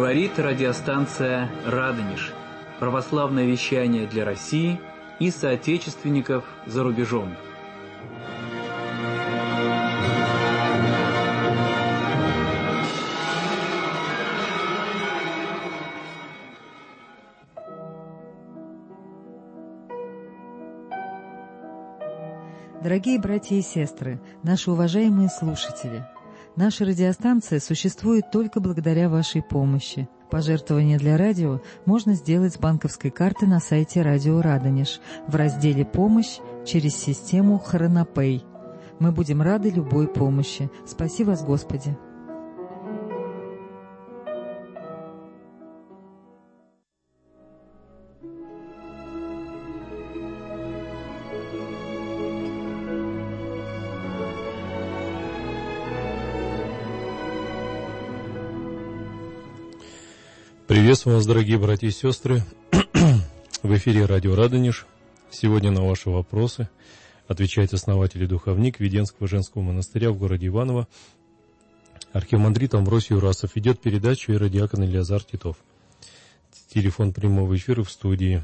Говорит радиостанция «Радонеж». Православное вещание для России и соотечественников за рубежом. Дорогие братья и сестры, наши уважаемые слушатели, наша радиостанция существует только благодаря вашей помощи. Пожертвования для радио можно сделать с банковской карты на сайте Радио Радонеж в разделе «Помощь» через систему Хронопэй. Мы будем рады любой помощи. Спаси вас, Господи! Приветствую вас, дорогие братья и сестры. В эфире Радио Радонеж. Сегодня на ваши вопросы отвечает основатель и духовник Веденского женского монастыря в городе Иваново, архимандрит Амвросий Урасов. Ведет передачу иеродиакон Илиазар Титов. Телефон прямого эфира в студии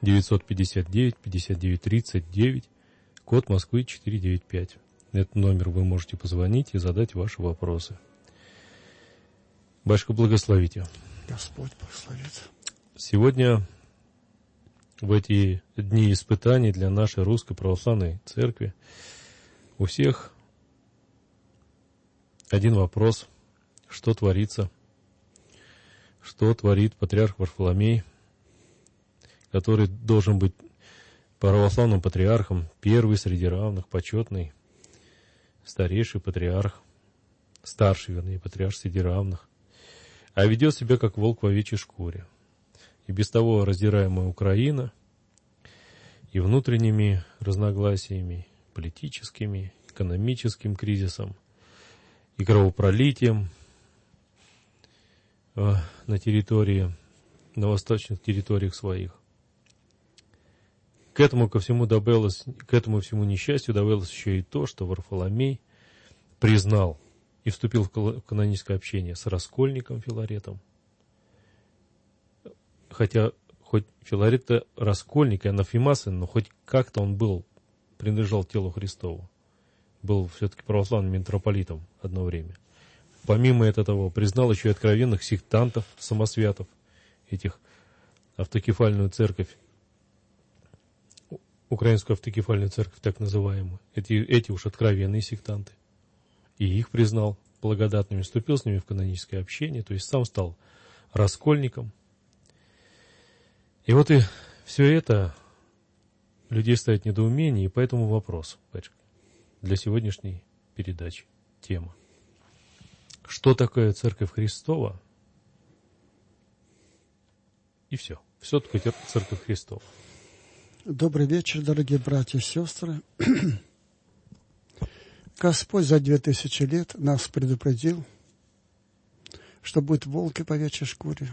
959-59-39, код Москвы 495. На этот номер вы можете позвонить и задать ваши вопросы. Батюшка, благословите. Господь благословит. Сегодня, в эти дни испытаний для нашей Русской Православной Церкви, у всех один вопрос: что творится, что творит патриарх Варфоломей, который должен быть православным патриархом, первый среди равных, почетный, старейший патриарх, старший, вернее, патриарх среди равных, а ведет себя как волк в овечьей шкуре. И без того раздираемая Украина и внутренними разногласиями, политическими, экономическим кризисом и кровопролитием на территории, на восточных территориях своих. К этому всему несчастью добавилось еще и то, что Варфоломей признал и вступил в каноническое общение с Раскольником Филаретом. Хотя, хоть Филарет-то Раскольник и анафемасен, но хоть как-то он принадлежал телу Христову. Был все-таки православным митрополитом одно время. Помимо этого, признал еще и откровенных сектантов, самосвятов, этих автокефальную церковь, украинскую автокефальную церковь так называемую. Эти уж откровенные сектанты. И их признал благодатными, вступил с ними в каноническое общение, то есть сам стал раскольником. И вот и все это людей ставит в недоумение, и поэтому вопрос, батюшка, для сегодняшней передачи, тема. Что такое Церковь Христова? И все. Все такое Церковь Христова. Добрый вечер, дорогие братья и сестры. Господь за 2000 лет нас предупредил, что будет волк в овечьей шкуре.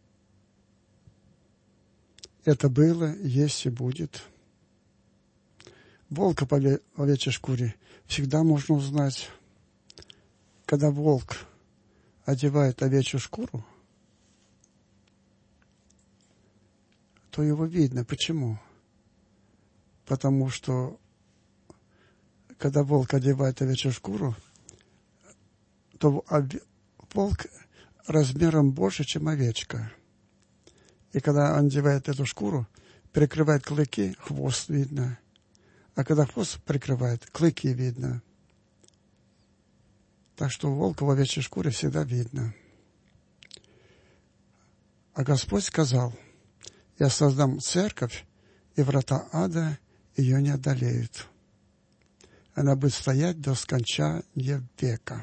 Это было, есть и будет. Волка по овечьей шкуре всегда можно узнать. Когда волк одевает овечью шкуру, то его видно. Почему? Потому что когда волк одевает овечью шкуру, то волк размером больше, чем овечка. И когда он одевает эту шкуру, прикрывает клыки, хвост видно. А когда хвост прикрывает, клыки видно. Так что волка в овечьей шкуре всегда видно. А Господь сказал: я создам церковь, и врата ада ее не одолеют. Она будет стоять до скончания века.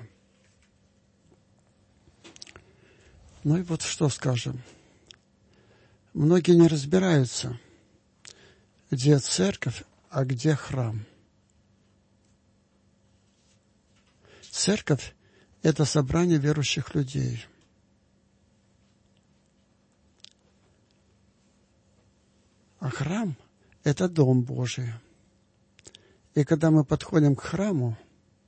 Ну и вот что скажем. Многие не разбираются, где церковь, а где храм. Церковь – это собрание верующих людей. А храм – это Дом Божий. И когда мы подходим к храму,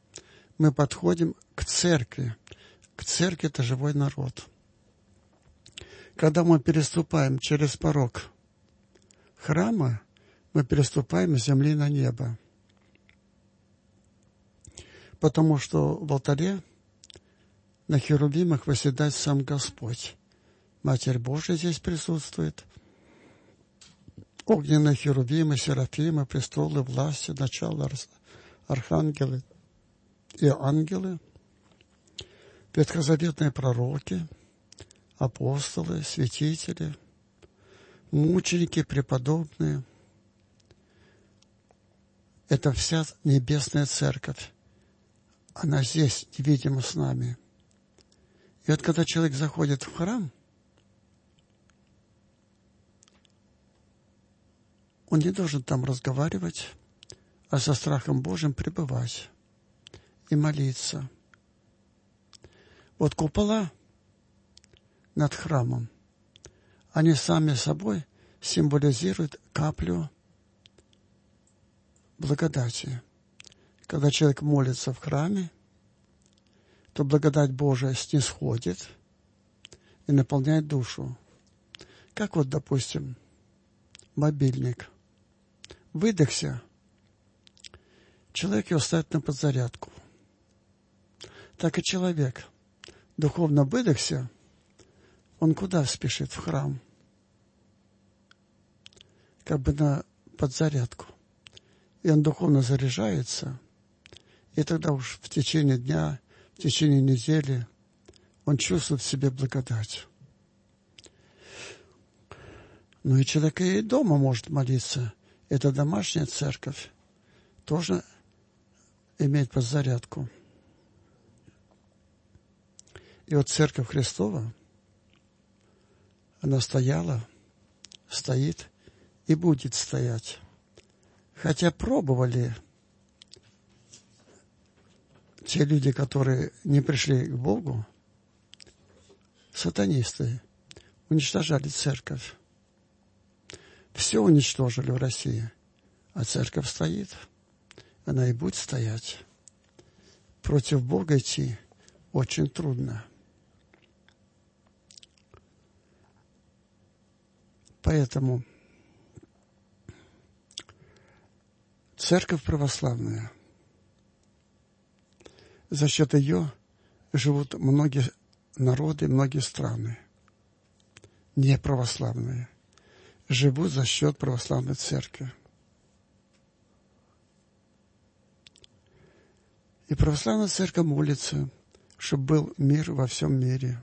мы подходим к церкви. К церкви – это живой народ. Когда мы переступаем через порог храма, мы переступаем с земли на небо. Потому что в алтаре на херувимах восседает сам Господь. Матерь Божия здесь присутствует. Огненные херувимы, серафимы, престолы, власти, начала, архангелы и ангелы, ветхозаветные пророки, апостолы, святители, мученики, преподобные. Это вся небесная церковь. Она здесь, невидимо с нами. И вот когда человек заходит в храм, он не должен там разговаривать, а со страхом Божьим пребывать и молиться. Вот купола над храмом, они сами собой символизируют каплю благодати. Когда человек молится в храме, то благодать Божия снисходит и наполняет душу. Как вот, допустим, мобильник. Выдохся, человек его ставит на подзарядку. Так и человек духовно выдохся, он куда спешит? В храм. Как бы на подзарядку. И он духовно заряжается, и тогда уж в течение дня, в течение недели он чувствует в себе благодать. Ну и человек и дома может молиться. Это домашняя церковь. Тоже имеет подзарядку. И вот Церковь Христова, она стояла, стоит и будет стоять. Хотя пробовали те люди, которые не пришли к Богу, сатанисты, уничтожали церковь. Все уничтожили в России, а церковь стоит, она и будет стоять. Против Бога идти очень трудно. Поэтому церковь православная, за счет ее живут многие народы, многие страны, не православные. Живут за счет православной церкви. И православная церковь молится, чтобы был мир во всем мире.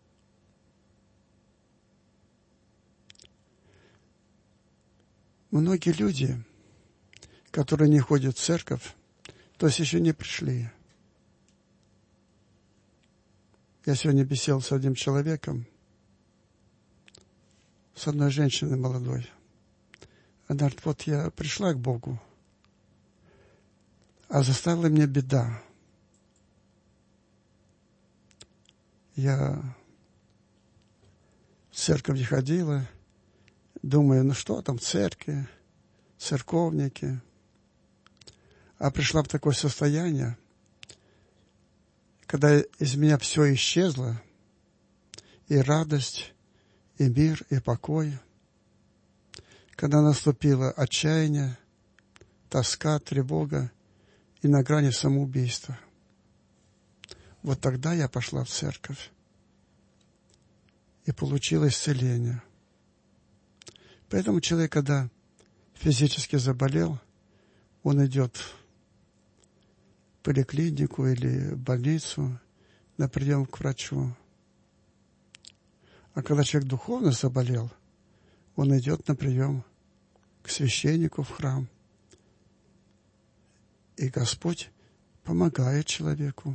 Многие люди, которые не ходят в церковь, то есть еще не пришли. Я сегодня беседовал с одним человеком, с одной женщиной молодой. Она говорит, вот я пришла к Богу, а заставила меня беда. Я в церковь не ходила, думаю, ну что там, церкви, церковники. А пришла в такое состояние, когда из меня все исчезло, и радость, и мир, и покой. Когда наступило отчаяние, тоска, тревога и на грани самоубийства. Вот тогда я пошла в церковь и получила исцеление. Поэтому человек, когда физически заболел, он идет в поликлинику или в больницу на прием к врачу. А когда человек духовно заболел, он идет на прием к священнику в храм. И Господь помогает человеку.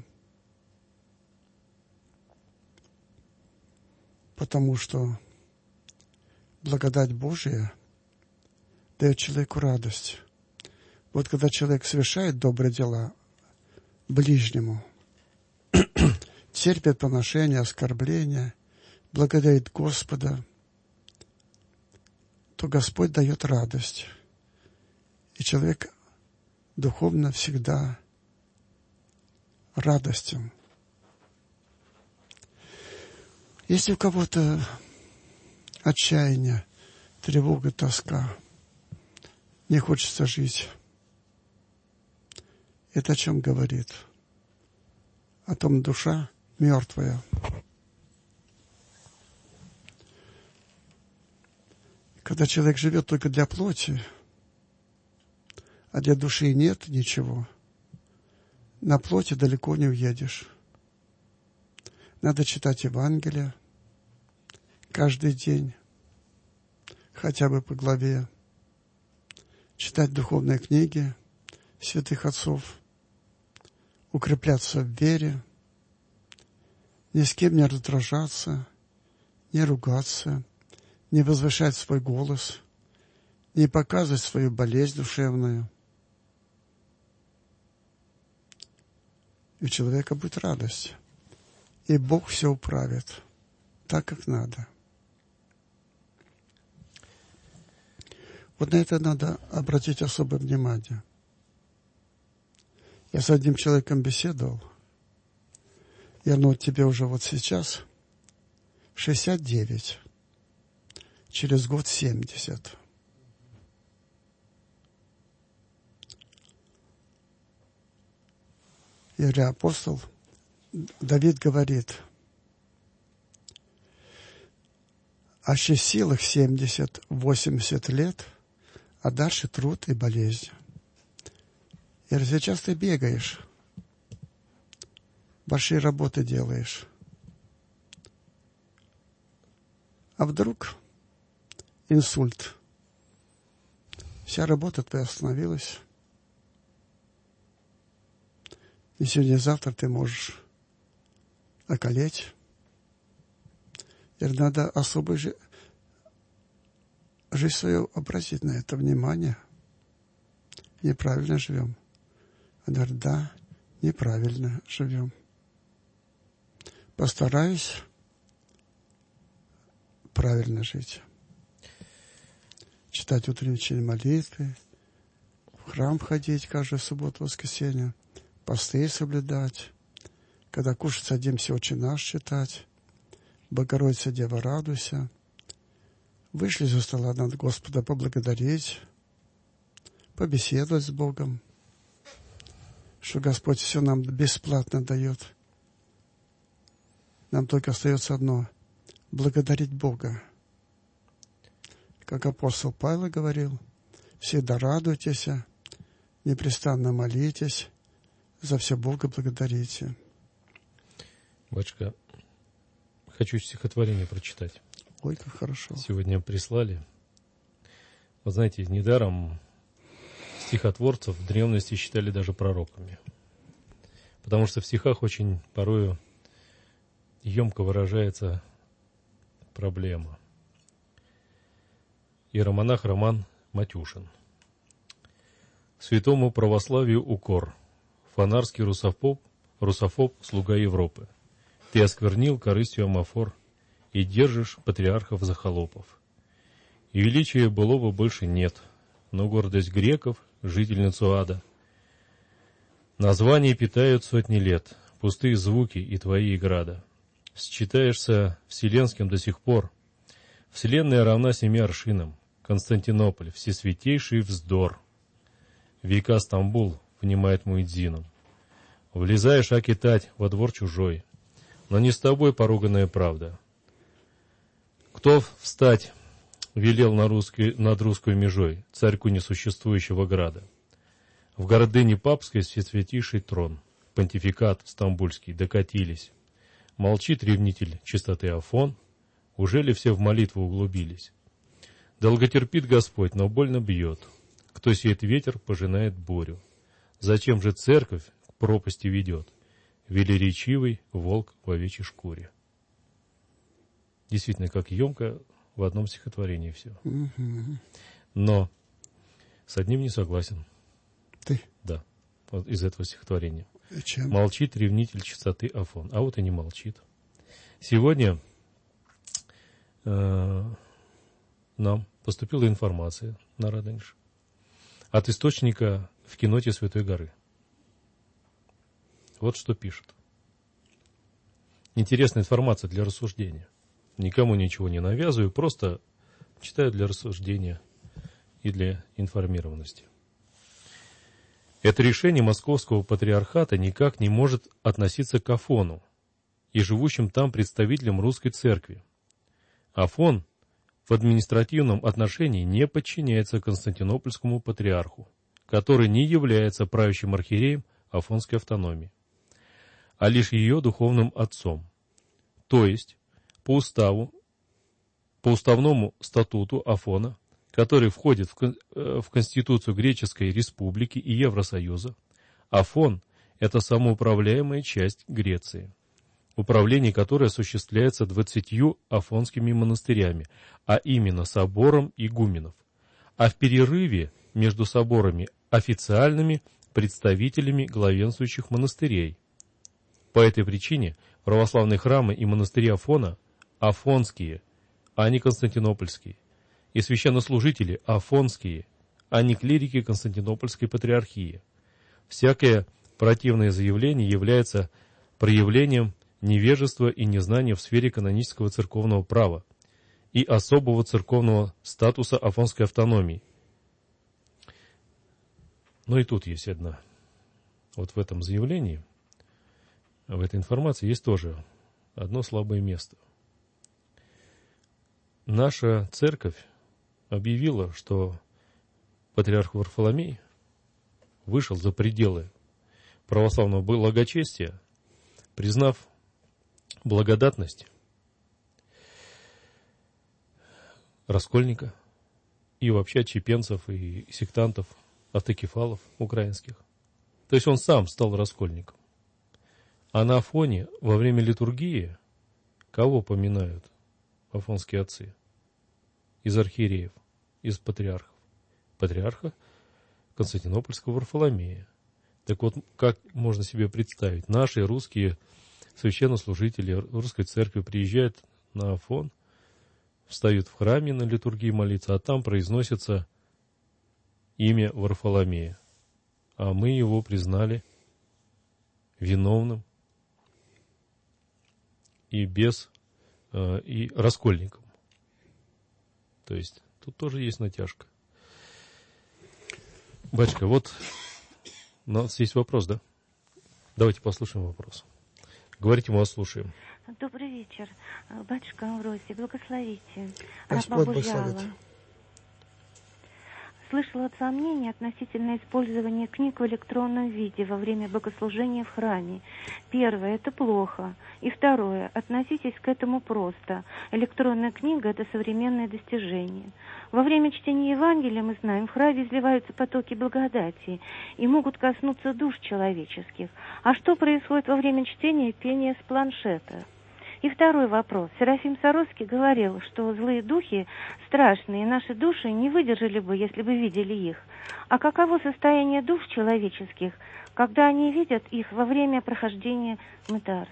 Потому что благодать Божия дает человеку радость. Вот когда человек совершает добрые дела ближнему, терпит поношения, оскорбления, благодарит Господа, то Господь дает радость. И человек духовно всегда радостен. Если у кого-то отчаяние, тревога, тоска. Не хочется жить. Это о чем говорит? О том, душа мертвая. Когда человек живет только для плоти, а для души нет ничего, на плоти далеко не уедешь. Надо читать Евангелие каждый день, хотя бы по главе, читать духовные книги святых отцов, укрепляться в вере, ни с кем не раздражаться, не ругаться, не возвышать свой голос, не показывать свою болезнь душевную. И у человека будет радость. И Бог все управит так, как надо. Вот на это надо обратить особое внимание. Я с одним человеком беседовал, и оно тебе уже вот сейчас 69, через год 70. Я говорю, апостол Давид говорит, о еще силах 70-80 лет, а дальше труд и болезнь. Я говорю, сейчас ты бегаешь, большие работы делаешь. А вдруг инсульт? Вся работа твоя остановилась. И сегодня-завтра ты можешь околеть. И надо особо жизнь свою обратить на это внимание. Неправильно живем. Она говорит, да, неправильно живем. Постараюсь правильно жить. Читать утренние вечерние молитвы, в храм ходить каждую субботу, воскресенье, посты соблюдать, когда кушать садимся, Отче наш читать, Богородица Дева, радуйся. Вышли за стола, надо Господа поблагодарить, побеседовать с Богом, что Господь все нам бесплатно дает. Нам только остается одно – благодарить Бога. Как апостол Павел говорил, всегда радуйтесь, непрестанно молитесь, за все Бога благодарите. Батюшка, хочу стихотворение прочитать. Ой, как хорошо. Сегодня прислали. Вы знаете, недаром стихотворцев в древности считали даже пророками. Потому что в стихах очень порою емко выражается проблема. Иеромонах Роман Матюшин. Святому православию укор. Фонарский русофоб, слуга Европы. Ты осквернил корыстью амафор и держишь патриархов за холопов. И величия былого больше нет, но гордость греков, жительницу ада. Названия питают сотни лет, пустые звуки и твои града. Считаешься вселенским до сих пор. Вселенная равна 7 аршинам. Константинополь, всесвятейший вздор. Века Стамбул внимает муэдзином. Влезаешь, акитать, во двор чужой. Но не с тобой поруганная правда. Кто встать велел над русской межой, царьку несуществующего града? В гордыне папской всесвятейший трон, понтификат стамбульский, докатились. Молчит ревнитель чистоты Афон, уже ли все в молитву углубились? Долготерпит Господь, но больно бьет. Кто сеет ветер, пожинает бурю. Зачем же церковь к пропасти ведет? Велеречивый волк в овечьей шкуре. Действительно, как емко в одном стихотворении все. Но с одним не согласен. Ты? Да, вот из этого стихотворения. Чем? Молчит ревнитель чистоты Афон. А вот и не молчит. Сегодня нам поступила информация на Радонеж от источника в киноте Святой Горы. Вот что пишет. Интересная информация для рассуждения. никому ничего не навязываю, просто читаю для рассуждения и для информированности. Это решение Московского патриархата никак не может относиться к Афону и живущим там представителям русской церкви. Афон в административном отношении не подчиняется Константинопольскому патриарху, который не является правящим архиереем Афонской автономии, а лишь ее духовным отцом. То есть, по уставному статуту Афона, который входит в Конституцию Греческой Республики и Евросоюза, Афон – это самоуправляемая часть Греции, управление которой осуществляется 20 афонскими монастырями, а именно собором игуменов, а в перерыве между соборами официальными представителями главенствующих монастырей. По этой причине православные храмы и монастыри Афона – афонские, а не константинопольские, и священнослужители афонские, а не клирики Константинопольской патриархии. Всякое противное заявление является проявлением невежества и незнания в сфере канонического церковного права и особого церковного статуса Афонской автономии. Но и тут есть одна. Вот в этом заявлении, в этой информации есть тоже одно слабое место. Наша церковь объявила, что патриарх Варфоломей вышел за пределы православного благочестия, признав благодатность раскольника и вообще отщепенцев и сектантов, автокефалов украинских. То есть он сам стал раскольником. А на Афоне во время литургии кого поминают афонские отцы? Из архиереев, из патриархов. Патриарха Константинопольского Варфоломея. Так вот, как можно себе представить? Наши русские священнослужители русской церкви приезжают на Афон, встают в храме на литургии молиться, а там произносится имя Варфоломея. А мы его признали виновным и и раскольником. То есть тут тоже есть натяжка. Батюшка, вот у нас есть вопрос, да? Давайте послушаем вопрос. Говорите, мы вас слушаем. Добрый вечер. Батюшка Амвросий, благословите. Господь благословит. Слышала от сомнений относительно использования книг в электронном виде во время богослужения в храме. Первое – это плохо. И второе – относитесь к этому просто. Электронная книга – это современное достижение. Во время чтения Евангелия, мы знаем, в храме изливаются потоки благодати и могут коснуться душ человеческих. А что происходит во время чтения и пения с планшета? И второй вопрос. Серафим Саровский говорил, что злые духи страшные, и наши души не выдержали бы, если бы видели их. А каково состояние душ человеческих, когда они видят их во время прохождения мытарств?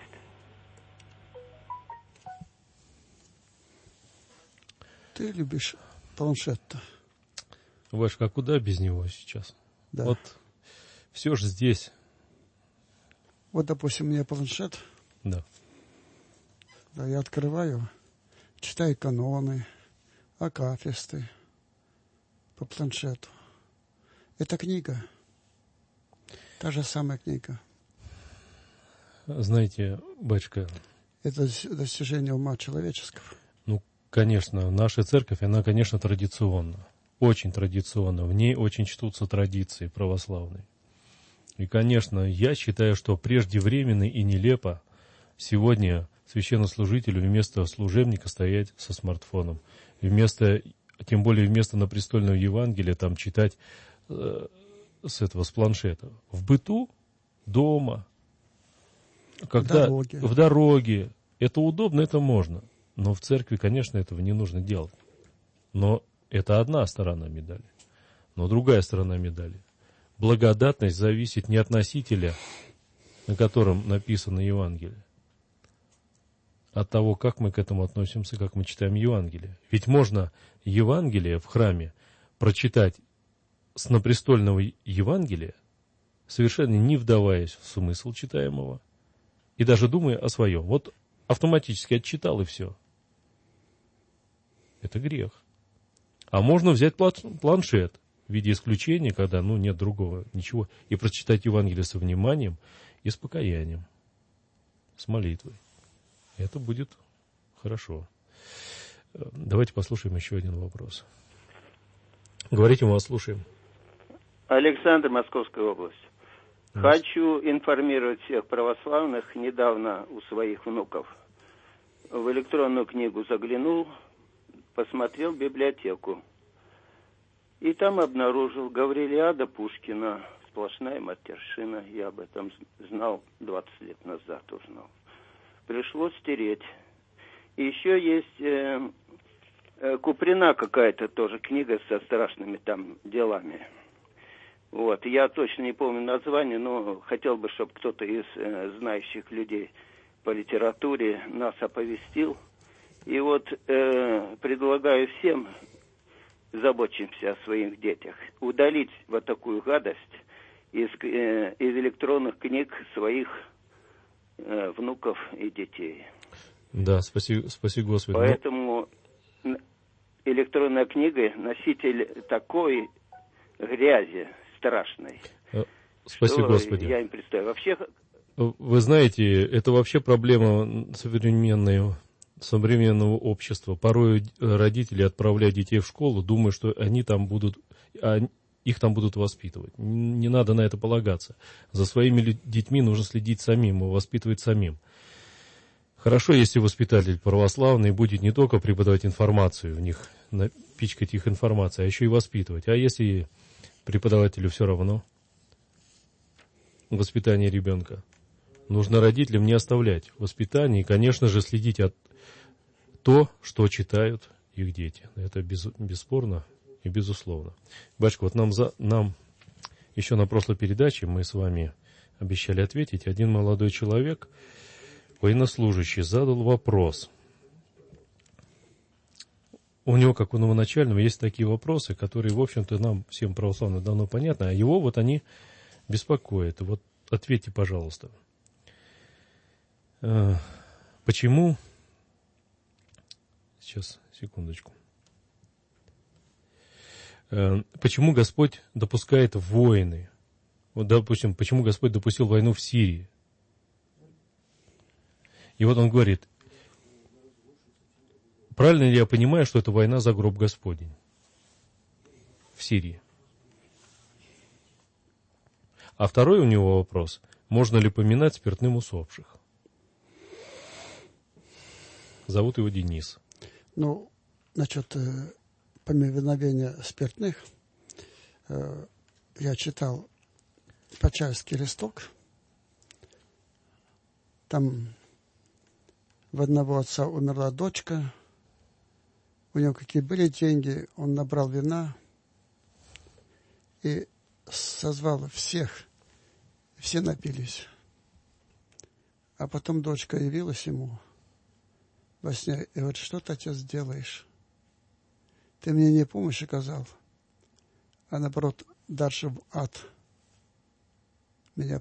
Ты любишь планшет-то? Вашка, а куда без него сейчас? Да. Вот все же здесь. Вот, допустим, у меня планшет. Да. Да, я открываю, читаю каноны, акафисты по планшету. Это книга. Та же самая книга. Знаете, батюшка... Это достижение ума человеческого. Ну, конечно, наша церковь, она, конечно, традиционна. Очень традиционна. В ней очень чтутся традиции православные. И, конечно, я считаю, что преждевременно и нелепо сегодня священнослужителю вместо служебника стоять со смартфоном. Тем более вместо напрестольного Евангелия там читать с планшета. В быту, дома, когда в дороге. Это удобно, это можно. Но в церкви, конечно, этого не нужно делать. Но это одна сторона медали. Но другая сторона медали. Благодатность зависит не от носителя, на котором написано Евангелие, от того, как мы к этому относимся, как мы читаем Евангелие. Ведь можно Евангелие в храме прочитать с напрестольного Евангелия, совершенно не вдаваясь в смысл читаемого, и даже думая о своем. Вот автоматически отчитал, и все. Это грех. А можно взять планшет в виде исключения, когда нет другого ничего, и прочитать Евангелие со вниманием и с покаянием, с молитвой. Это будет хорошо. Давайте послушаем еще один вопрос. Говорите, мы вас слушаем. Александр, Московская область. Хочу информировать всех православных. Недавно у своих внуков в электронную книгу заглянул, посмотрел библиотеку. И там обнаружил Гаврилиада Пушкина, сплошная матершина. Я об этом знал 20 лет назад, узнал. Пришлось стереть. И еще есть Куприна какая-то тоже книга со страшными там делами. Вот, я точно не помню название, но хотел бы, чтобы кто-то из знающих людей по литературе нас оповестил. И вот предлагаю всем, заботимся о своих детях, удалить вот такую гадость из электронных книг своих внуков и детей. Да, спаси Господи. Поэтому электронная книга носитель такой грязи страшной. Спаси Господи. Я им представляю. Вообще... Вы знаете, это вообще проблема современного общества. Порой родители отправляют детей в школу, думая, что их там будут воспитывать. Не надо на это полагаться. За своими детьми нужно следить самим и воспитывать самим. Хорошо, если воспитатель православный будет не только преподавать информацию в них, напичкать их информацией, а еще и воспитывать. А если преподавателю все равно воспитание ребенка? Нужно родителям не оставлять воспитание и, конечно же, следить от то, что читают их дети. Это бесспорно и безусловно. Батюшка, вот нам еще на прошлой передаче мы с вами обещали ответить. Один молодой человек, военнослужащий, задал вопрос. У него, как у новоначального, есть такие вопросы, которые, в общем-то, нам всем православным давно понятны, а его вот они беспокоят. Вот ответьте, пожалуйста. Почему... Сейчас, секундочку. Почему Господь допускает войны? Вот, допустим, почему Господь допустил войну в Сирии? И вот он говорит, правильно ли я понимаю, что это война за гроб Господень в Сирии? А второй у него вопрос, можно ли поминать спиртным усопших? Зовут его Денис. Насчет поминовения спиртных, я читал Почаевский листок, там в одного отца умерла дочка, у него какие были деньги, он набрал вина и созвал всех, все напились. А потом дочка явилась ему во сне и говорит, что ты, отец, делаешь? Ты мне не помощь оказал, а наоборот, дальше в ад меня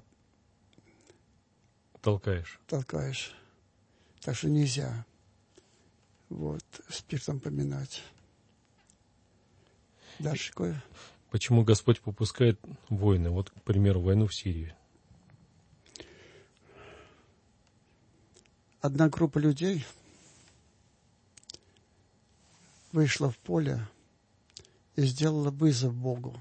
толкаешь. Так что нельзя спиртом поминать. Дальше какое? Почему Господь попускает войны? Вот, к примеру, войну в Сирии. Одна группа людей вышла в поле и сделала вызов Богу.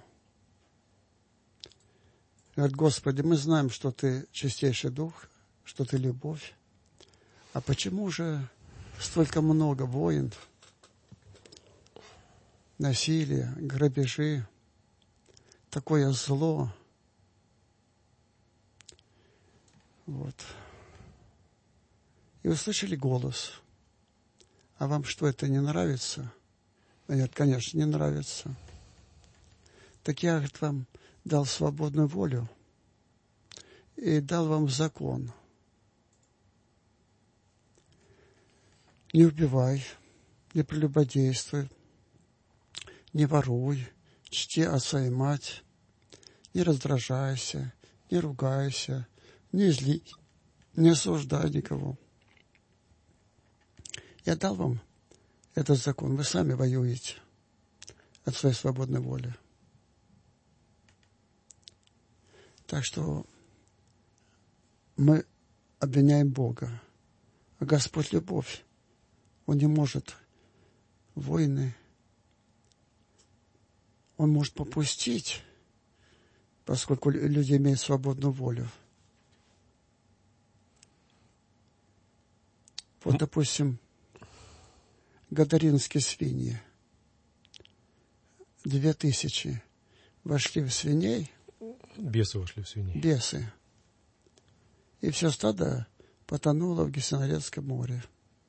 Говорит, Господи, мы знаем, что Ты чистейший Дух, что Ты любовь. А почему же столько много войн, насилия, грабежи, такое зло? И услышали голос. А вам что, это не нравится? Нет, конечно, не нравится. Так я, говорит, вам дал свободную волю и дал вам закон. Не убивай, не прелюбодействуй, не воруй, чти отца и мать, не раздражайся, не ругайся, не злись, не осуждай никого. Я дал вам этот закон. Вы сами воюете от своей свободной воли. Так что мы обвиняем Бога. А Господь — любовь. Он не может войны. Он может попустить, поскольку люди имеют свободную волю. Вот, допустим, гадаринские свиньи. 2000 вошли в свиней. Бесы вошли в свиней. Бесы. И все стадо потонуло в Гессенарецком море.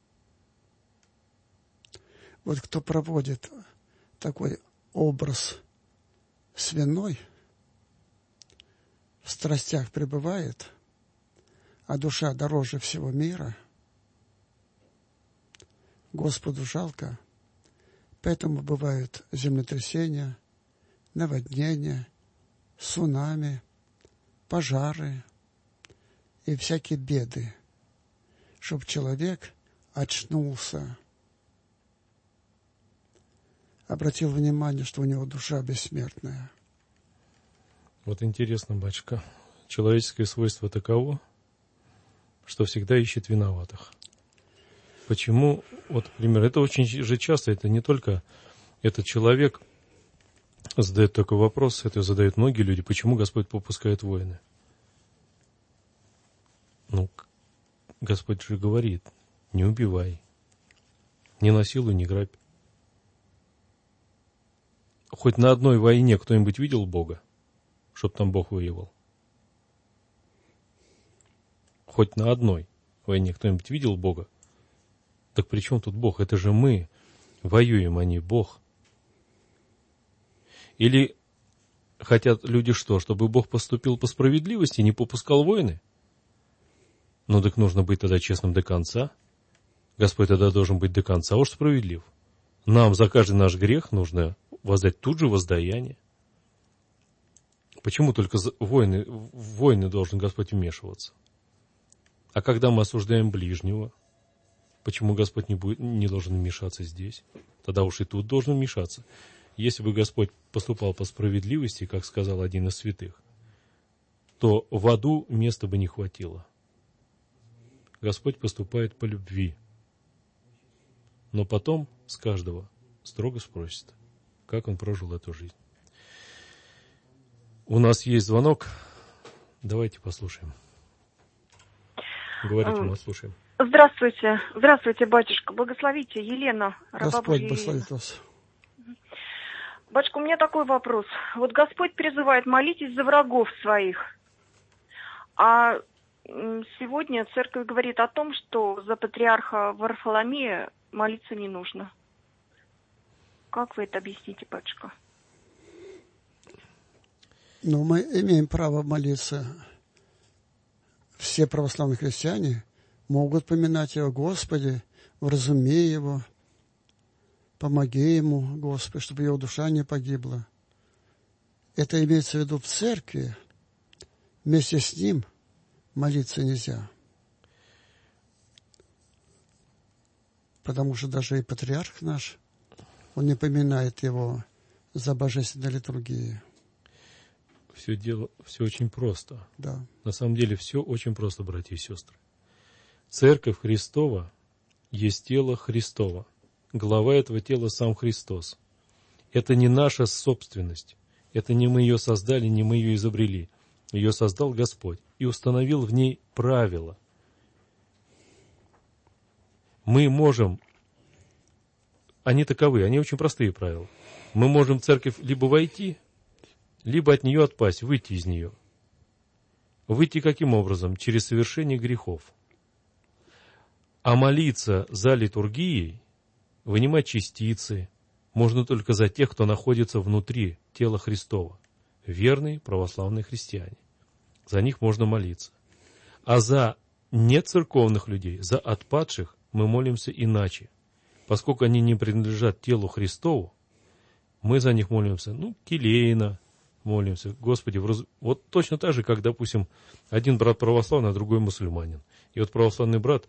Вот кто проводит такой образ свиной, в страстях пребывает, а душа дороже всего мира, Господу жалко. Поэтому бывают землетрясения, наводнения, цунами, пожары и всякие беды, чтобы человек очнулся, обратил внимание, что у него душа бессмертная. Вот интересно, батюшка, человеческое свойство таково, что всегда ищет виноватых. Почему, вот, например, это очень же часто, это не только этот человек задает такой вопрос, это задают многие люди, почему Господь попускает войны? Ну, Господь же говорит, не убивай, не насилуй, не грабь. Хоть на одной войне кто-нибудь видел Бога, чтоб там Бог воевал? Хоть на одной войне кто-нибудь видел Бога? Так при чем тут Бог? Это же мы воюем, а не Бог. Или хотят люди что? Чтобы Бог поступил по справедливости и не попускал войны? Ну так нужно быть тогда честным до конца. Господь тогда должен быть до конца уж справедлив. Нам за каждый наш грех нужно воздать тут же воздаяние. Почему только в войны должен Господь вмешиваться? А когда мы осуждаем ближнего, почему Господь не должен вмешаться здесь? Тогда уж и тут должен вмешаться. Если бы Господь поступал по справедливости, как сказал один из святых, то в аду места бы не хватило. Господь поступает по любви. Но потом с каждого строго спросит, как он прожил эту жизнь. У нас есть звонок. Давайте послушаем. Говорите, мы слушаем. Здравствуйте. Здравствуйте, батюшка. Благословите, Елена. Господь благословит вас. Батюшка, у меня такой вопрос. Вот Господь призывает: молитесь за врагов своих. А сегодня церковь говорит о том, что за патриарха Варфоломея молиться не нужно. Как вы это объясните, батюшка? Ну, мы имеем право молиться. Все православные христиане могут поминать его: Господи, вразуми его, помоги ему, Господи, чтобы его душа не погибла. Это имеется в виду в церкви. Вместе с ним молиться нельзя. Потому что даже и патриарх наш, он не поминает его за божественной литургией. Все очень просто. Да. На самом деле все очень просто, братья и сестры. Церковь Христова есть тело Христово. Глава этого тела сам Христос. Это не наша собственность. Это не мы ее создали, не мы ее изобрели. Ее создал Господь и установил в ней правила. Мы можем, они таковы, они очень простые правила. Мы можем в церковь либо войти, либо от нее отпасть, выйти из нее. Выйти каким образом? Через совершение грехов. А молиться за литургией, вынимать частицы, можно только за тех, кто находится внутри тела Христова. Верные православные христиане. За них можно молиться. А за нецерковных людей, за отпадших, мы молимся иначе. Поскольку они не принадлежат телу Христову, мы за них молимся, келейно молимся. Господи, вот точно так же, как, допустим, один брат православный, а другой мусульманин. И вот православный брат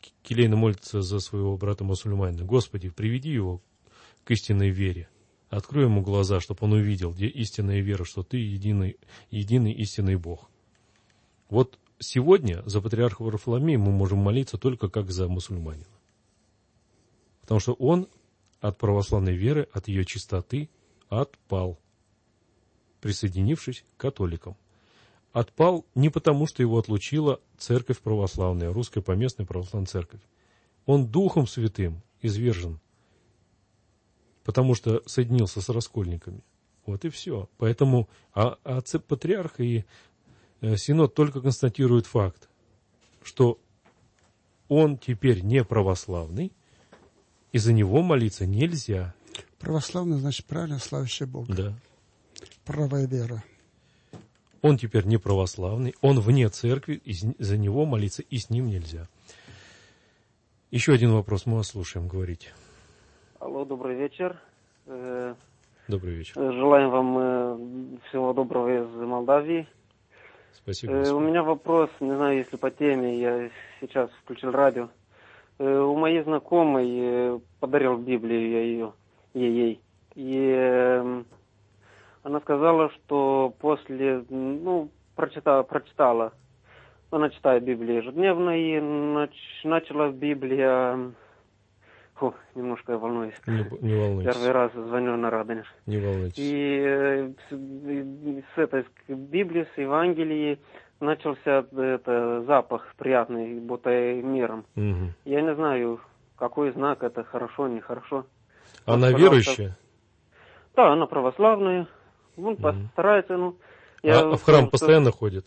келейно молится за своего брата-мусульманина: Господи, приведи его к истинной вере. Открой ему глаза, чтобы он увидел, где истинная вера, что Ты единый истинный Бог. Вот сегодня за патриарха Варфоломея мы можем молиться только как за мусульманина. Потому что он от православной веры, от ее чистоты отпал, присоединившись к католикам. Отпал не потому, что его отлучила церковь православная, русская поместная православная церковь. Он Духом Святым извержен, потому что соединился с раскольниками. Вот и все. Поэтому патриарх и синод только констатируют факт, что он теперь не православный, и за него молиться нельзя. Православный, значит, правильно славящий Бога. Да. Правая вера. Он теперь не православный, он вне церкви, и за него молиться и с ним нельзя. Еще один вопрос, мы вас слушаем, говорите. Алло, добрый вечер. Добрый вечер. Желаем вам всего доброго из Молдавии. Спасибо. У меня вопрос, не знаю, если по теме, я сейчас включил радио. У моей знакомой подарил Библию я ей. И она сказала, что после, прочитала. Она читает Библию ежедневно, и начала Библия... немножко я волнуюсь. Не волнуйтесь. Первый раз звоню на Радонеж. Не волнуйтесь. И с этой Библии, с Евангелией начался запах приятный, будто миром. Угу. Я не знаю, какой знак это, хорошо, нехорошо. Она верующая? Да, она православная. Он старается, в храм постоянно ходит?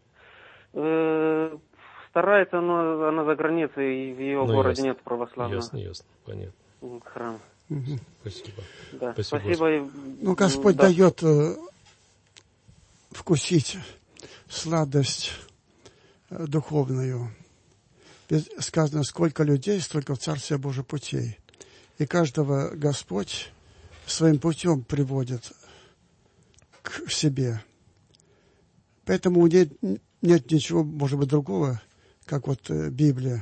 Старается, но она за границей, и в ее городе нет православного. Ясно, понятно. Храм. Угу. Спасибо. Да, спасибо. Господь дает вкусить сладость духовную. Ведь сказано, сколько людей, столько в Царстве Божьих путей. И каждого Господь своим путем приводит к себе. Поэтому нет ничего, может быть, другого, как Библия.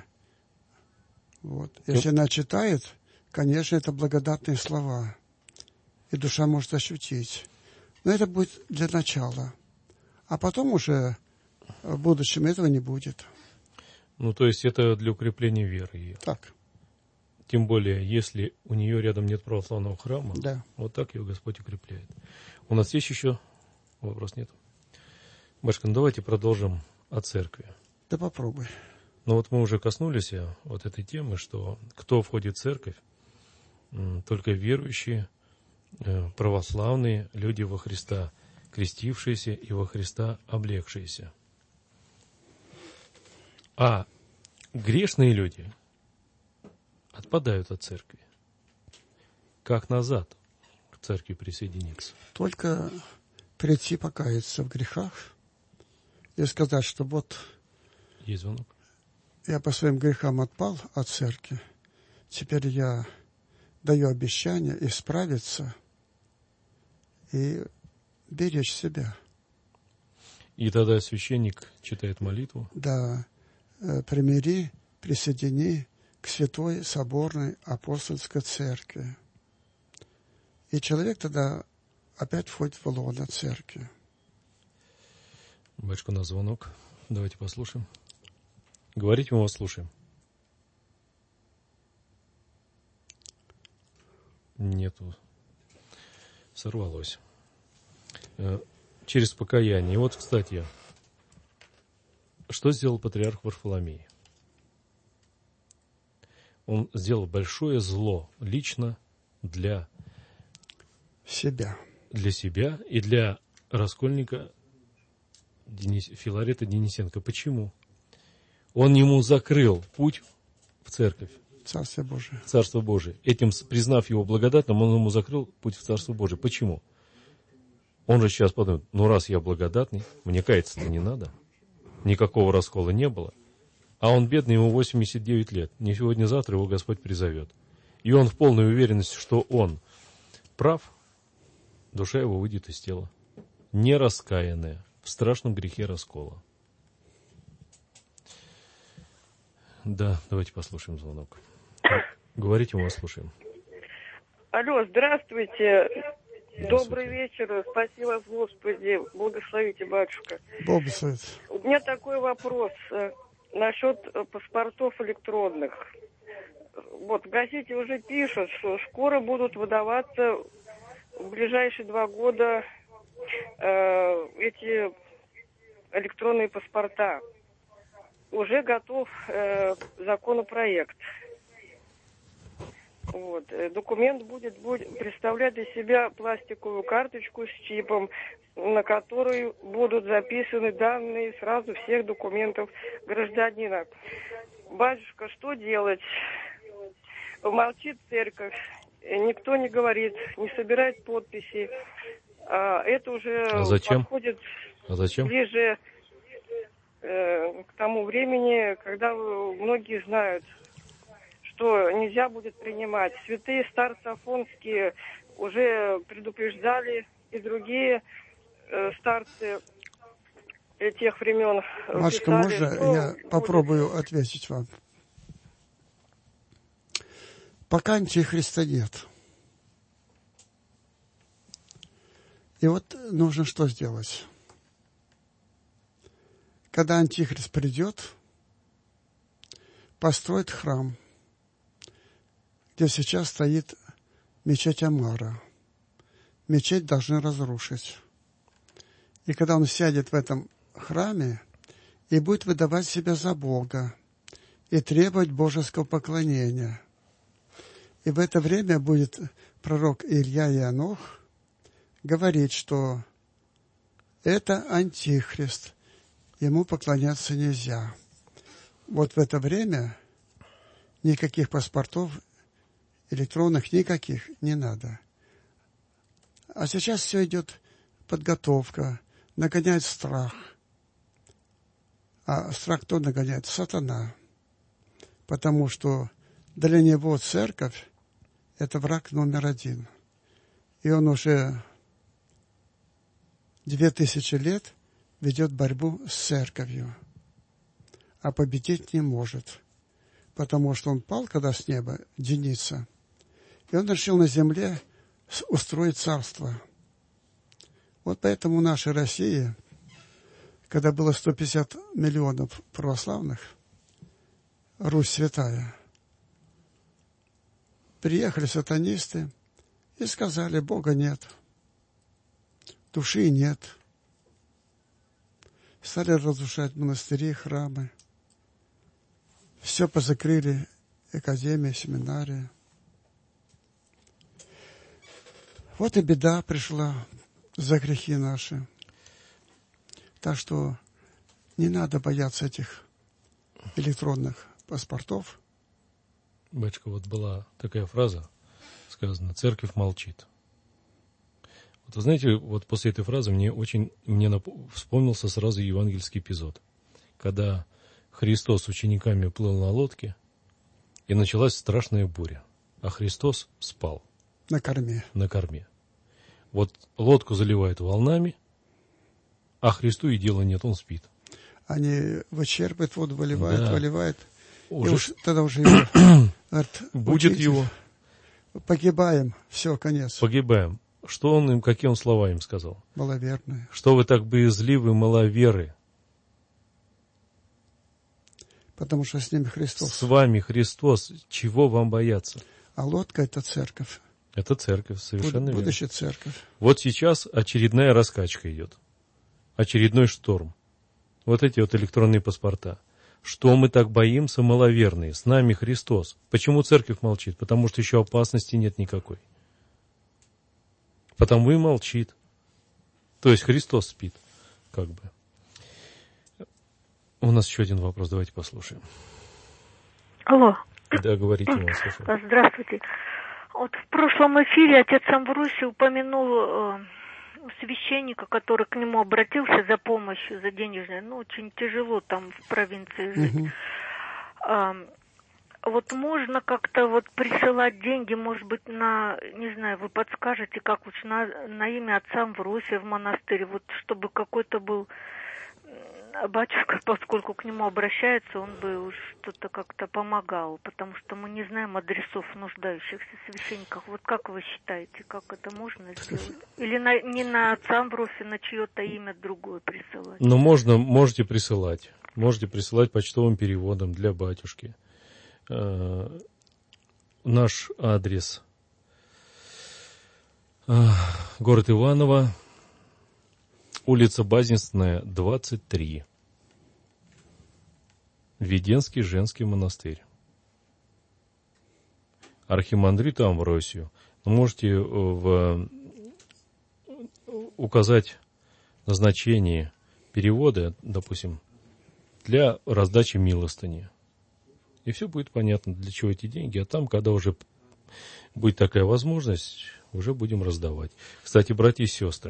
Если она читает, конечно, это благодатные слова. И душа может ощутить. Но это будет для начала. А потом уже в будущем этого не будет. То есть это для укрепления веры ее. Так. Тем более, если у нее рядом нет православного храма, да. Вот так ее Господь укрепляет. У нас есть еще вопрос? Нет? Башка, давайте продолжим о церкви. Да попробуй. Мы уже коснулись этой темы, что кто входит в церковь, только верующие, православные люди во Христа, крестившиеся и во Христа облегшиеся. А грешные люди отпадают от церкви. Как назад к церкви присоединиться? Только прийти покаяться в грехах и сказать, что Есть звонок. Я по своим грехам отпал от церкви, теперь я даю обещание исправиться и беречь себя. И тогда священник читает молитву. Да, примири, присоедини к святой соборной апостольской церкви. И человек тогда опять входит в лоно церкви. Батюшка, у нас звонок. Давайте послушаем. Говорите, мы вас слушаем. Нету. Сорвалось. Через покаяние. И кстати, что сделал патриарх Варфоломей? Он сделал большое зло лично для себя. Для себя и для раскольника Филарета Денисенко. Почему? Он ему закрыл путь в церковь. Царство Божие. Царство Божие. Этим, признав его благодатным, он ему закрыл путь в Царство Божие. Почему? Он же сейчас подумает, раз я благодатный, мне каяться-то не надо. Никакого раскола не было. А он бедный, ему 89 лет. Не сегодня-завтра его Господь призовет. И он в полной уверенности, что он прав, душа его выйдет из тела. Не раскаянная, в страшном грехе раскола. Да, давайте послушаем звонок. Говорите, мы вас слушаем. Алло, здравствуйте. Здравствуйте. Добрый вечер. Спасибо, Господи. Благословите, батюшка. Бог благословит. У меня такой вопрос насчет паспортов электронных. Вот в газете уже пишут, что скоро будут выдаваться в ближайшие 2 года эти электронные паспорта. Уже готов законопроект. Вот. Документ будет представлять из себя пластиковую карточку с чипом, на которой будут записаны данные сразу всех документов гражданина. Батюшка, что делать? Молчит церковь, никто не говорит, не собирает подписи. Это уже подходит ближе к тому времени, когда многие знают, что нельзя будет принимать. Святые старцы афонские уже предупреждали, и другие старцы тех времен. Машка, можно я попробую ответить вам? Пока антихриста нет. И вот нужно что сделать? Когда антихрист придет, построит храм, где сейчас стоит мечеть Амара. Мечеть должны разрушить. И когда он сядет в этом храме и будет выдавать себя за Бога и требовать божеского поклонения. И в это время будет пророк Илья и Анох говорить, что это антихрист, ему поклоняться нельзя. Вот в это время никаких паспортов электронных никаких не надо. А сейчас все идет подготовка, нагоняет страх. А страх кто нагоняет? Сатана. Потому что для него церковь – это враг номер 1. И он уже 2000 лет ведет борьбу с церковью. А победить не может. Потому что он пал, когда с неба, Деница. И он решил на земле устроить царство. Вот поэтому в нашей России, когда было 150 миллионов православных, Русь святая, приехали сатанисты и сказали, Бога нет, души нет. Стали разрушать монастыри, храмы. Все позакрыли, академии, семинарии. Вот и беда пришла за грехи наши. Так что не надо бояться этих электронных паспортов. Батюшка, вот была такая фраза, сказано, церковь молчит. Вот вы знаете, вот после этой фразы мне вспомнился сразу евангельский эпизод, когда Христос с учениками плыл на лодке, и началась страшная буря, а Христос спал. На корме. На корме. Вот лодку заливают волнами, а Христу и дела нет, он спит. Они вычерпывают воду, выливают, выливают. Уже... И тогда уже его говорят, будет учитель, его. Погибаем, все, конец. Погибаем. Что он им, какие он слова им сказал? Маловерные. Что вы так боязливы, маловеры? Потому что с ними Христос. С вами Христос. Чего вам бояться? А лодка – это церковь. Это церковь, совершенно верно. Будущая церковь. Вот сейчас очередная раскачка идет. Очередной шторм. Вот эти вот электронные паспорта. Что мы так боимся, маловерные? С нами Христос. Почему церковь молчит? Потому что еще опасности нет никакой. Потому и молчит. То есть Христос спит, как бы. У нас еще один вопрос, давайте послушаем. Алло. Да, говорите, мы вас слушаем. Здравствуйте. Вот в прошлом эфире отец Амвросий упомянул священника, который к нему обратился за помощью, за денежной. Ну, очень тяжело там в провинции жить. Вот можно как-то вот присылать деньги, может быть, на, не знаю, вы подскажете, как лучше, на имя отца Амвросия в монастырь, вот чтобы какой-то был батюшка, поскольку к нему обращается, он бы уж что-то как-то помогал, потому что мы не знаем адресов нуждающихся священников. Вот как вы считаете, как это можно сделать? Или не на отца Амвросия, на чье-то имя другое присылать? Но можете присылать. Можете присылать почтовым переводом для батюшки. Наш адрес: город Иваново, улица Базинственная, 23. Введенский женский монастырь. Архимандриту Амвросию. Вы можете указать назначение перевода, допустим, для раздачи милостыни. И все будет понятно, для чего эти деньги. А там, когда уже будет такая возможность, уже будем раздавать. Кстати, братья и сестры,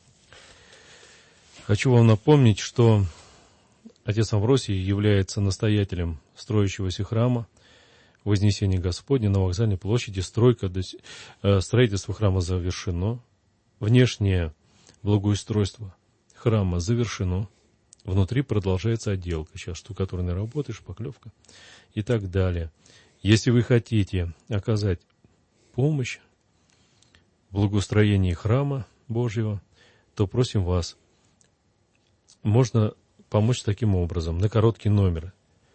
хочу вам напомнить, что отец Амвросий является настоятелем строящегося храма Вознесения Господня на Вокзальной площади. Строительство храма завершено. Внешнее благоустройство храма завершено. Внутри продолжается отделка. Сейчас штукатурные работы, шпаклевка и так далее. Если вы хотите оказать помощь в благоустроении храма Божьего, то просим вас. Можно помочь таким образом. На короткий номер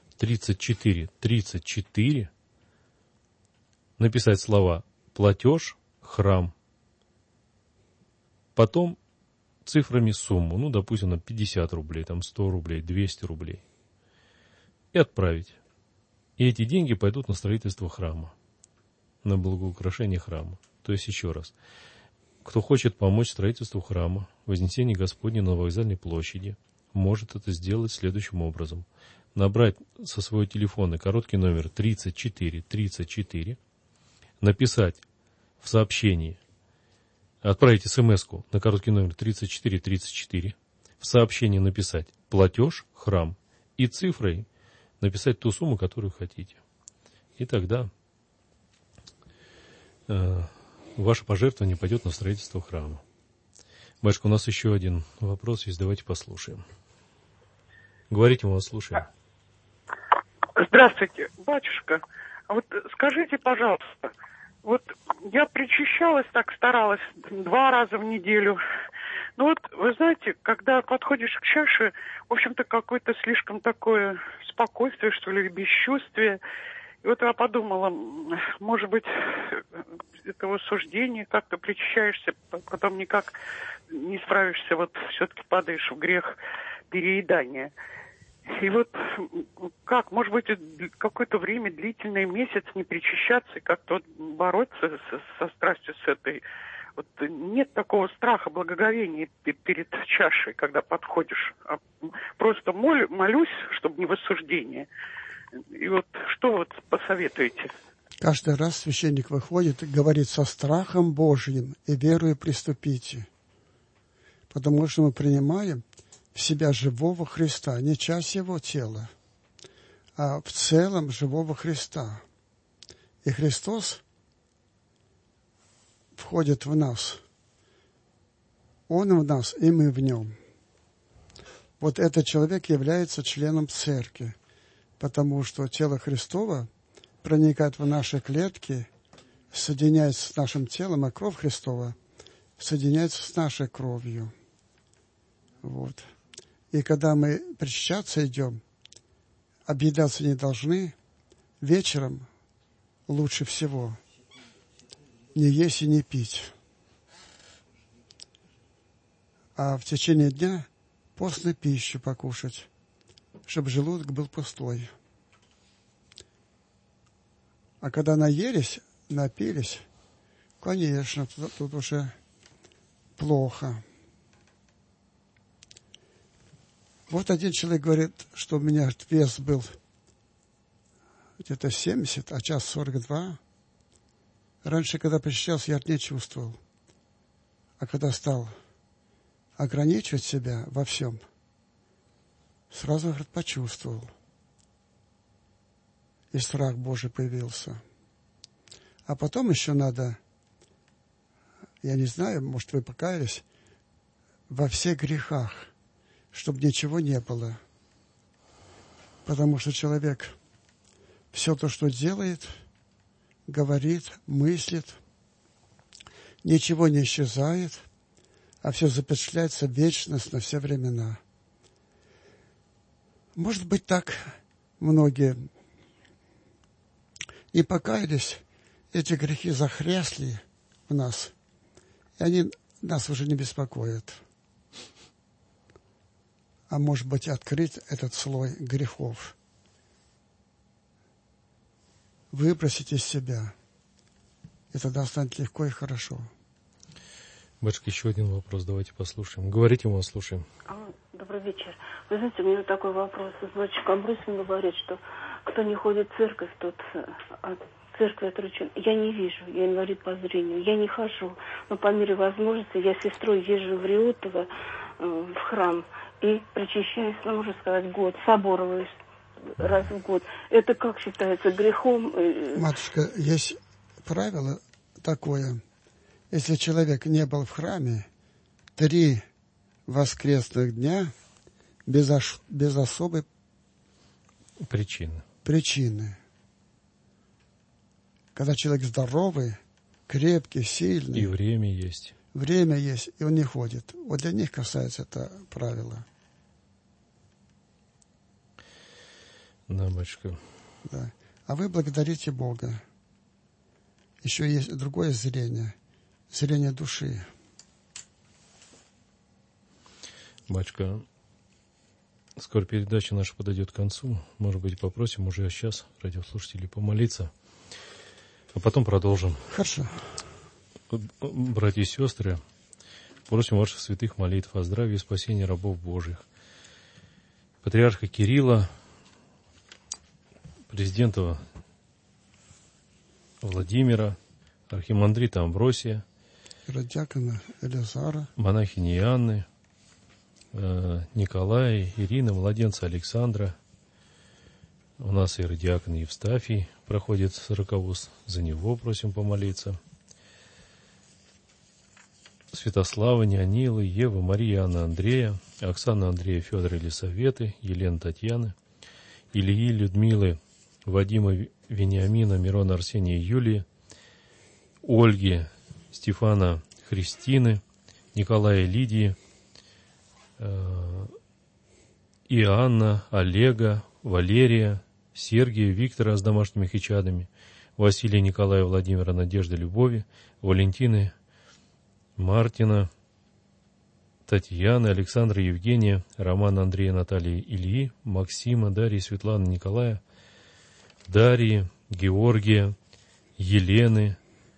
3434 написать слова «платеж», «храм», потом цифрами сумму, допустим, на 50 рублей, 100 рублей, 200 рублей, и отправить. И эти деньги пойдут на строительство храма, на благоукрашение храма. То есть, еще раз, кто хочет помочь строительству храма Вознесения Господня на Вокзальной площади, может это сделать следующим образом. Набрать со своего телефона короткий номер 3434, написать в сообщении, отправить смс-ку на короткий номер 3434, в сообщении написать «платеж, храм» и цифрой написать ту сумму, которую хотите. И тогда ваше пожертвование пойдет на строительство храма. Батюшка, у нас еще один вопрос есть, давайте послушаем. Говорите, мы вас слушаем. Здравствуйте, батюшка. Вот скажите, пожалуйста, вот я причащалась, так старалась 2 раза в неделю. Но вот, вы знаете, когда подходишь к чаше, в общем-то, какое-то слишком такое спокойствие, что ли, бесчувствие. И вот я подумала, может быть, это суждение, как-то причащаешься, потом никак не справишься, вот все-таки падаешь в грех переедания. И вот как, может быть, какое-то время, длительное, месяц не причащаться и как-то бороться со страстью с этой. Вот нет такого страха, благоговения перед чашей, когда подходишь. А просто молюсь, чтобы не в осуждение. И вот что вот посоветуете? Каждый раз священник выходит и говорит: со страхом Божьим и верою приступите. Потому что мы принимаем в себя живого Христа, не часть Его тела, а в целом живого Христа. И Христос входит в нас. Он в нас, и мы в Нем. Вот этот человек является членом церкви, потому что тело Христово проникает в наши клетки, соединяется с нашим телом, а кровь Христова соединяется с нашей кровью. Вот. И когда мы причащаться идем, объедаться не должны, вечером лучше всего не есть и не пить. А в течение дня постную пищу покушать, чтобы желудок был пустой. А когда наелись, напились, конечно, тут уже плохо. Вот один человек говорит, что у меня вес был где-то 70, а сейчас 42. Раньше, когда причащался, я не чувствовал. А когда стал ограничивать себя во всем, сразу, говорит, почувствовал. И страх Божий появился. А потом еще надо, я не знаю, может, вы покаялись, во всех грехах, чтобы ничего не было. Потому что человек все то, что делает, говорит, мыслит, ничего не исчезает, а все запечатляется в вечность на все времена. Может быть, так многие и покаялись, эти грехи захрясли в нас, и они нас уже не беспокоят. А может быть, открыть этот слой грехов, выбросить из себя, и тогда станет легко и хорошо. Батюшка, еще один вопрос, давайте послушаем. Говорите, мы вас слушаем. Добрый вечер. Вы знаете, у меня такой вопрос. Батюшка Амбросий говорит, что кто не ходит в церковь, тот от церкви отречен. Я не вижу, я инвалид по зрению, я не хожу. Но по мере возможности я с сестрой езжу в Реутово, в храм, и причащаюсь, можно сказать, год, собороваюсь раз в год. Это как считается грехом? Матушка, есть правило такое. Если человек не был в храме 3 воскресных дня без особой причины. Когда человек здоровый, крепкий, сильный. И время есть. Время есть, и он не ходит. Вот для них касается это правило. Да, батюшка. Да. А вы благодарите Бога. Еще есть другое зрение. Зрение души. Батюшка, скоро передача наша подойдет к концу. Может быть, попросим уже сейчас радиослушателей помолиться. А потом продолжим. Хорошо. Братья и сестры, просим ваших святых молитв о здравии и спасении рабов Божьих. Патриарха Кирилла, президента Владимира, архимандрита Амвросия, иродиакона Элизара, монахини Иоанны, Николая, Ирины, младенца Александра. У нас иродиакон Евстафий проходит 40-уз, за него просим помолиться. Святослава, Неонилы, Ева, Мария, Анна, Андрея, Оксана, Андрея, Федора, Елисаветы, Елена, Татьяны, Ильи, Людмилы, Вадима, Вениамина, Мирона, Арсения, Юлии, Ольги, Стефана, Христины, Николая, Лидии, Иоанна, Олега, Валерия, Сергия, Виктора с домашними хичадами, Василия, Николая, Владимира, Надежды, Любови, Валентины, Мартина, Татьяны, Александра, Евгения, Романа, Андрея, Натальи, Ильи, Максима, Дарьи, Светланы, Николая, Дарьи, Георгия, Елены,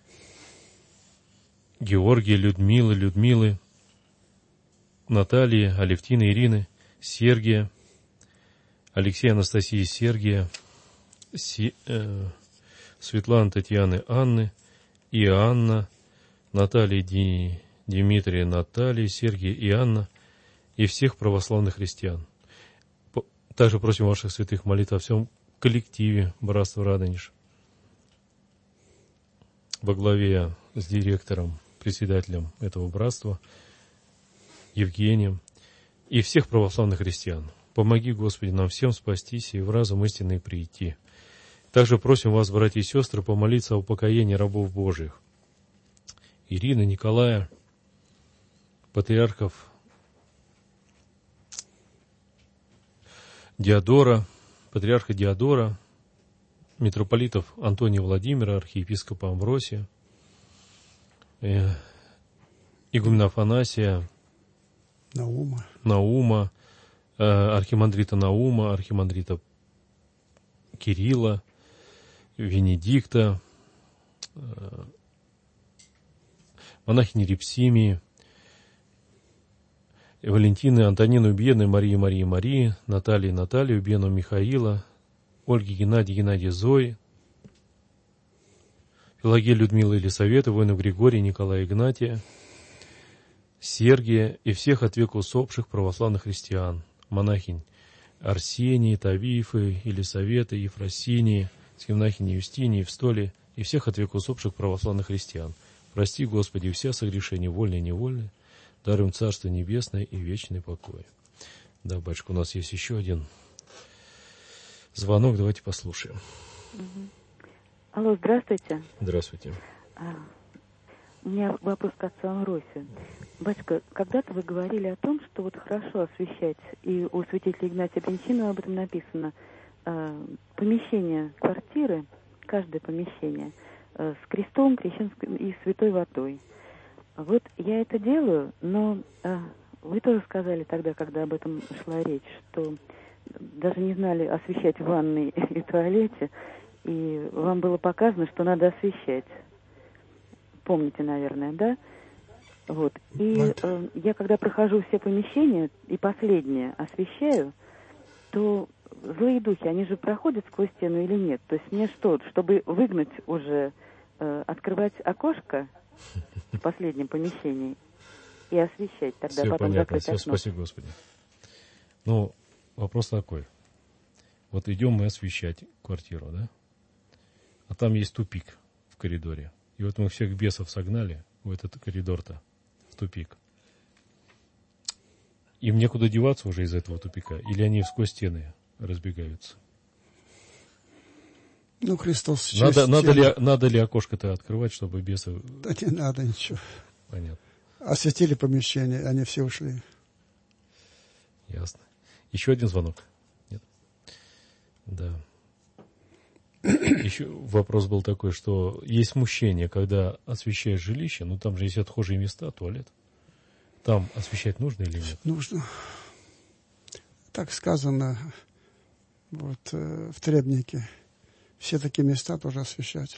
Георгия, Людмилы, Натальи, Алевтины, Ирины, Сергия, Алексея, Анастасии, Сергия, Светланы, Татьяны, Анны, Иоанна, Натальи, Дмитрия, Натальи, Сергия и Анна и всех православных христиан. Также просим ваших святых молитв о всем коллективе Братства Радонеж во главе с директором, председателем этого братства Евгением и всех православных христиан. Помоги, Господи, нам всем спастись и в разум истинный прийти. Также просим вас, братья и сестры, помолиться о упокоении рабов Божьих. Ирины, Николая, патриархов Диодора, патриарха Диодора, митрополитов Антония Владимира, архиепископа Амвросия, игумена Афанасия, Наума, архимандрита Наума, архимандрита Кирилла, Венедикта, монахини Репсимии, Валентины, Антонины Убиены, Марии, Натальи, Убиену Михаила, Ольги, Геннадия, Зои, Пелагея, Людмилы, Елисаветы, воину Григория, Николая, Игнатия, Сергия и всех от века усопших православных христиан, монахинь Арсении, Тавифы, Елисаветы, Ефросинии, монахини Юстинии, Евстолии и всех от века усопших православных христиан. Прости, Господи, все согрешения, вольные и невольные, даруем Царство Небесное и вечный покой. Да, батюшка, у нас есть еще один звонок, давайте послушаем. Алло, здравствуйте. Здравствуйте. У меня вопрос к отцу Амвросию. Батюшка, когда-то вы говорили о том, что вот хорошо освещать, и у святителя Игнатия Брянчанина об этом написано, помещение квартиры, каждое помещение, с крестом, крещенским и святой водой. Вот я это делаю, но вы тоже сказали тогда, когда об этом шла речь, что даже не знали освещать в ванной и туалете, и вам было показано, что надо освещать. Помните, наверное, да? Вот. И я, когда прохожу все помещения и последнее освещаю, то злые духи, они же проходят сквозь стену или нет? То есть мне что, чтобы выгнать уже, открывать окошко в последнем помещении и освещать тогда, все потом понятно. закрыть Все, окно? спасибо, Господи. Ну, вопрос такой. Вот идем мы освещать квартиру, да? А там есть тупик в коридоре. И вот мы всех бесов согнали в этот коридор-то, в тупик. Им некуда деваться уже из этого тупика? Или они сквозь стены разбегаются? Ну, Христос... Надо ли окошко-то открывать, чтобы бесы... Да не надо ничего. Понятно. Осветили помещение, они все ушли. Ясно. Еще один звонок? Нет? Да. Еще вопрос был такой, что есть смущение, когда освещаешь жилище, ну там же есть отхожие места, туалет. Там освещать нужно или нет? Нужно. Так сказано вот, в требнике. Все такие места тоже освещать.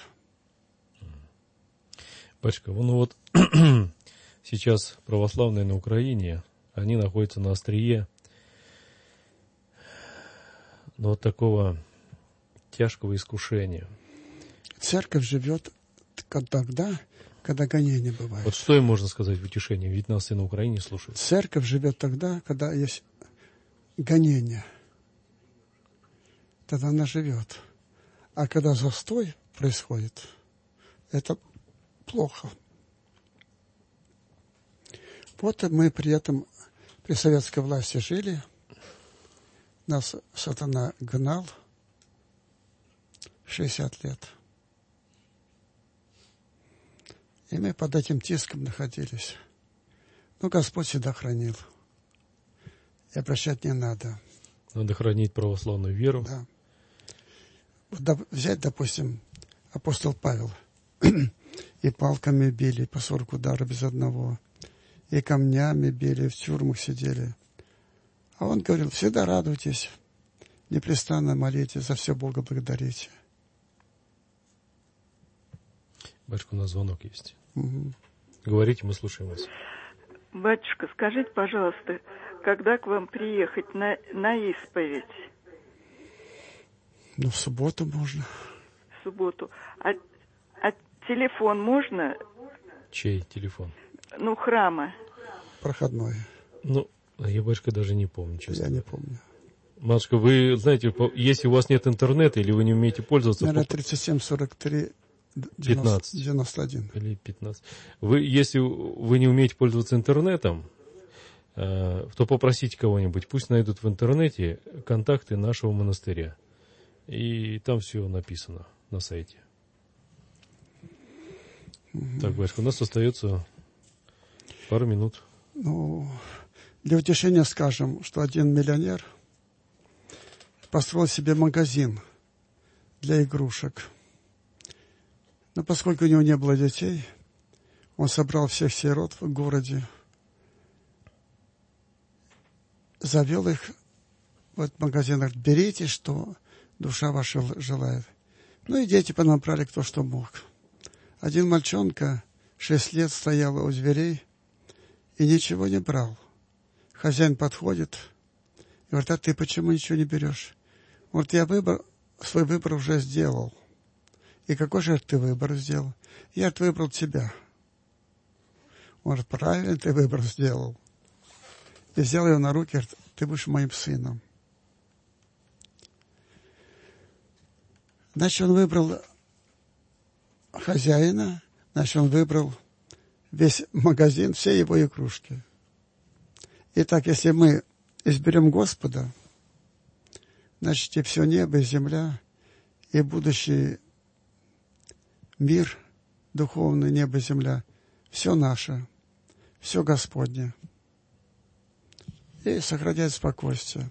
Батюшка, ну вот сейчас православные на Украине, они находятся на острие вот такого тяжкого искушения. Церковь живет тогда, когда гонения бывают. Вот что им можно сказать в утешение? Ведь нас и на Украине слушают. Церковь живет тогда, когда есть гонения. Тогда она живет. А когда застой происходит, это плохо. Вот мы при этом при советской власти жили. Нас сатана гнал 60 лет. И мы под этим тиском находились. Но Господь всегда хранил. И обращать не надо. Надо хранить православную веру. Да. Вот взять, допустим, апостол Павел. И палками били, по 40 ударов без одного. И камнями били, в тюрьмах сидели. А он говорил, всегда радуйтесь, непрестанно молитесь, за все Бога благодарите. Батюшка, у нас звонок есть. Угу. Говорите, мы слушаем вас. Батюшка, скажите, пожалуйста, когда к вам приехать на исповедь? Ну, в субботу можно. В субботу. А телефон можно? Чей телефон? Ну, храма. Проходной. Ну, я, батюшка, даже не помню, честно. Я не помню. Матушка, вы знаете, если у вас нет интернета или вы не умеете пользоваться... Наверное, 3743 15. 91. Или 15. Если вы не умеете пользоваться интернетом, то попросите кого-нибудь, пусть найдут в интернете контакты нашего монастыря. И там все написано на сайте. Угу. Так, батюшка, у нас остается пару минут. Ну, для утешения скажем, что один миллионер построил себе магазин для игрушек. Но поскольку у него не было детей, он собрал всех сирот в городе, завел их в этот магазин, говорит, берите, что душа ваша желает. Ну и дети понабрали кто что мог. Один мальчонка 6 лет стоял у дверей и ничего не брал. Хозяин подходит и говорит, а ты почему ничего не берешь? Он говорит, я свой выбор уже сделал. И какой же ты выбор сделал? Я выбрал тебя. Он говорит, правильно ты выбор сделал. И взял его на руки, говорит, ты будешь моим сыном. Значит, он выбрал хозяина, значит, он выбрал весь магазин, все его игрушки. Итак, если мы изберем Господа, значит, и все небо, и земля, и будущий мир, духовный небо и земля, все наше, все Господне. И сохранять спокойствие.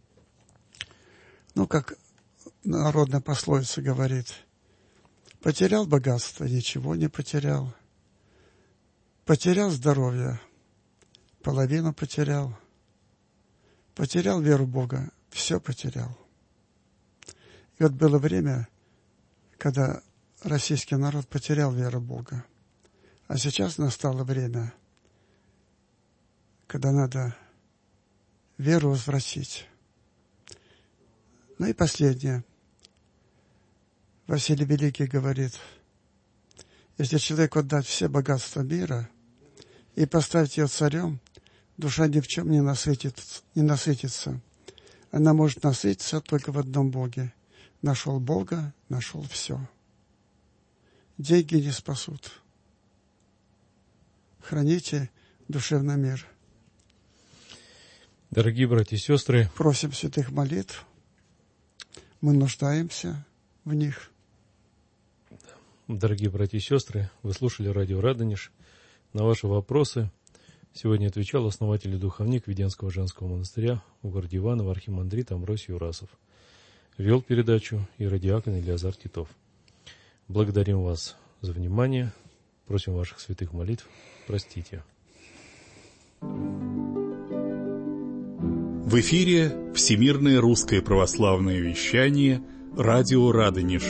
Ну, как народная пословица говорит, потерял богатство, ничего не потерял. Потерял здоровье, половину потерял. Потерял веру в Бога, все потерял. И вот было время, когда российский народ потерял веру в Бога. А сейчас настало время, когда надо веру возвратить. Ну и последнее. Василий Великий говорит, если человеку отдать все богатства мира и поставить ее царем, душа ни в чем не насытится. Она может насытиться только в одном Боге. Нашел Бога, нашел все. Деньги не спасут. Храните душевный мир. Дорогие братья и сестры, просим святых молитв. Мы нуждаемся в них. Дорогие братья и сестры, вы слушали радио Радонеж. На ваши вопросы сегодня отвечал основатель и духовник Веденского женского монастыря в городе Иваново архимандрит Амвросий Юрасов. Вел передачу иеродиакон Илиазар Титов. Благодарим вас за внимание. Просим ваших святых молитв. Простите. В эфире Всемирное русское православное вещание радио Радонеж.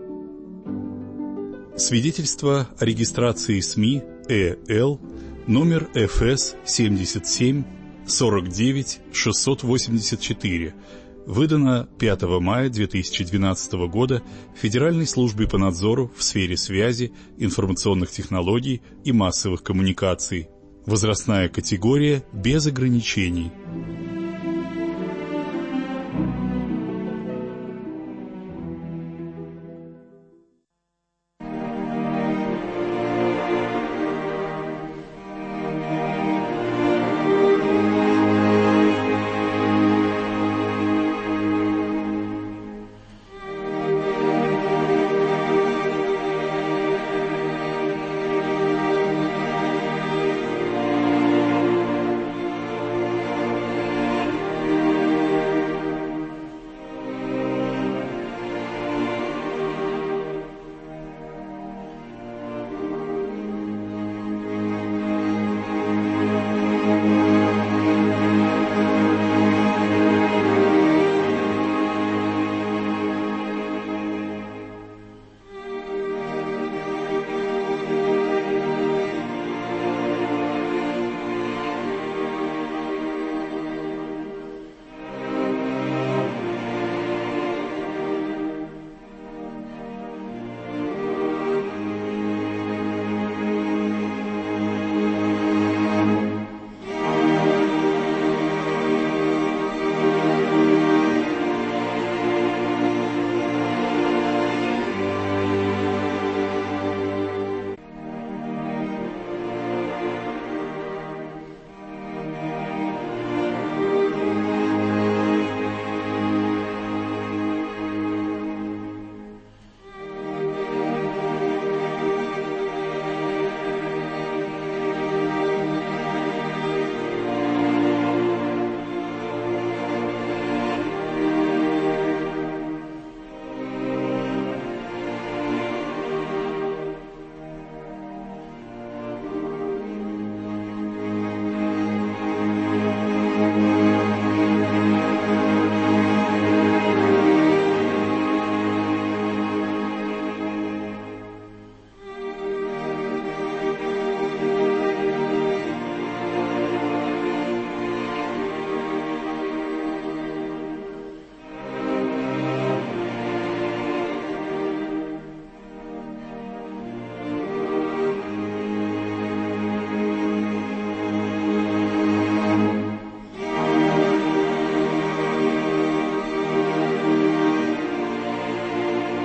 Свидетельство о регистрации СМИ ЭЛ номер ФС 77 49 684, выдано 5 мая 2012 года Федеральной службе по надзору в сфере связи, информационных технологий и массовых коммуникаций. Возрастная категория без ограничений.